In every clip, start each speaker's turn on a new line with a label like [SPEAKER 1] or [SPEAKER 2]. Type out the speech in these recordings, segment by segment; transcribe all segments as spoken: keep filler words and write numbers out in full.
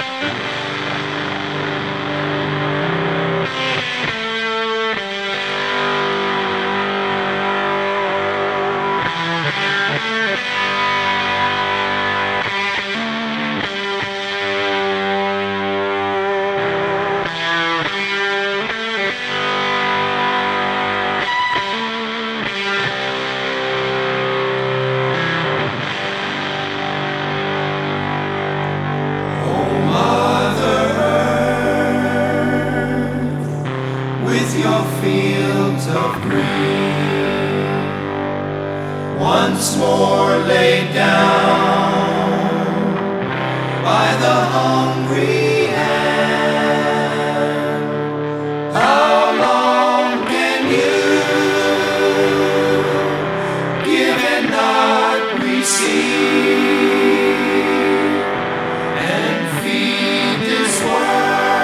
[SPEAKER 1] With your fields of green, once more laid down by the hungry hand. How long can you give and not receive, and feed this world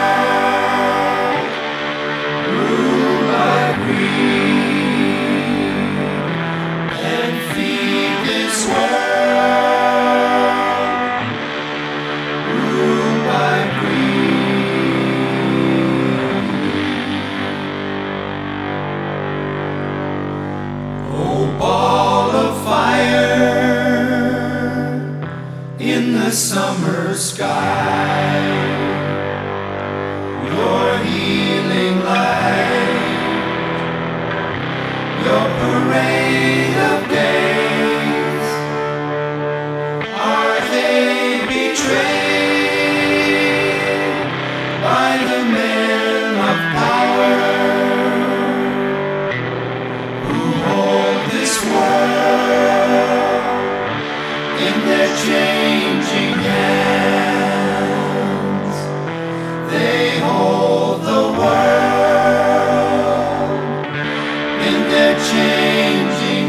[SPEAKER 1] in the summer sky, your healing light, your parade of days, are they betrayed by the men of power who hold this world in their changing hands? They hold the world in their changing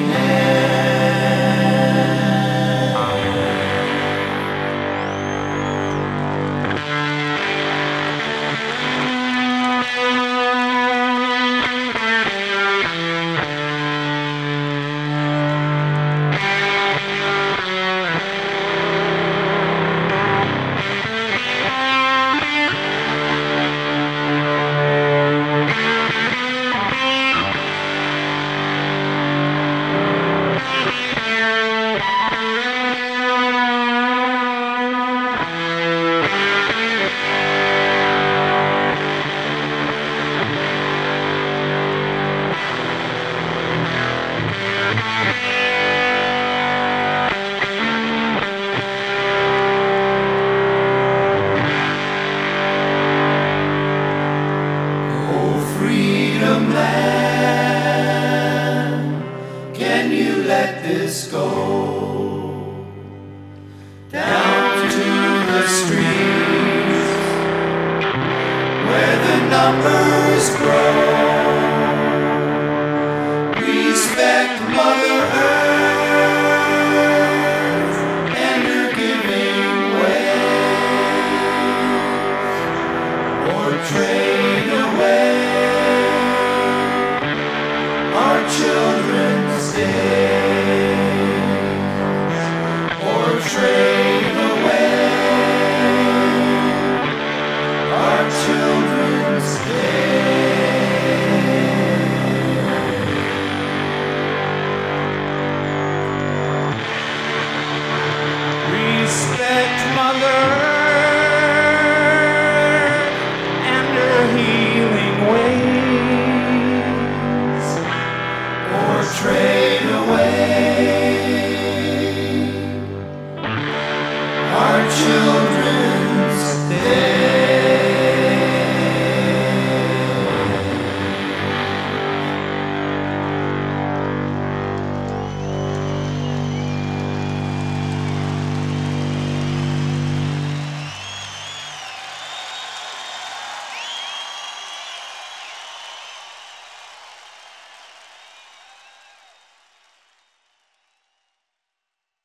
[SPEAKER 1] let this go down to the streets where the numbers grow. Respect Mother Earth and her giving ways, or trade